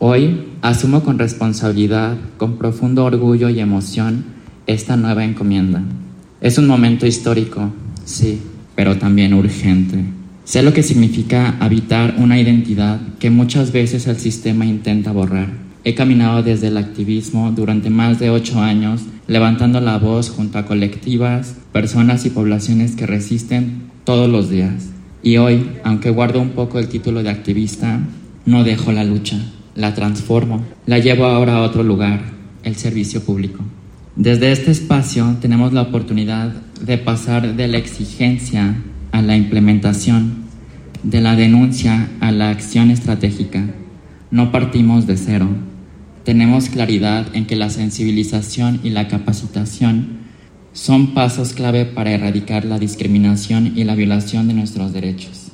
Hoy asumo con responsabilidad, con profundo orgullo y emoción, esta nueva encomienda. Es un momento histórico, sí, pero también urgente. Sé lo que significa habitar una identidad que muchas veces el sistema intenta borrar. He caminado desde el activismo durante más de 8 años, levantando la voz junto a colectivas, personas y poblaciones que resisten todos los días. Y hoy, aunque guardo un poco el título de activista, no dejo la lucha, la transformo, la llevo ahora a otro lugar, el servicio público. Desde este espacio tenemos la oportunidad de pasar de la exigencia a la implementación, de la denuncia a la acción estratégica. No partimos de cero. Tenemos claridad en que la sensibilización y la capacitación son pasos clave para erradicar la discriminación y la violación de nuestros derechos.